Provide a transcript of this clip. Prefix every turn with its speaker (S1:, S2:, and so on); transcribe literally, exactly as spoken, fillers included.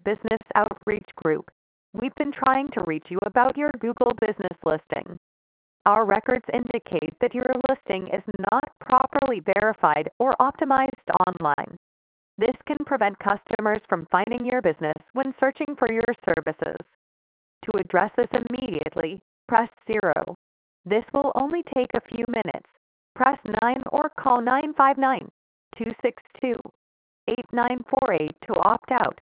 S1: Business Outreach Group. We've been trying to reach you about your Google business listing. Our records indicate that your listing is not properly verified or optimized online. This can prevent customers from finding your business when searching for your services. To address this immediately, press zero. This will only take a few minutes. Press nine or call nine five nine, two six two, eight nine four eight to opt out.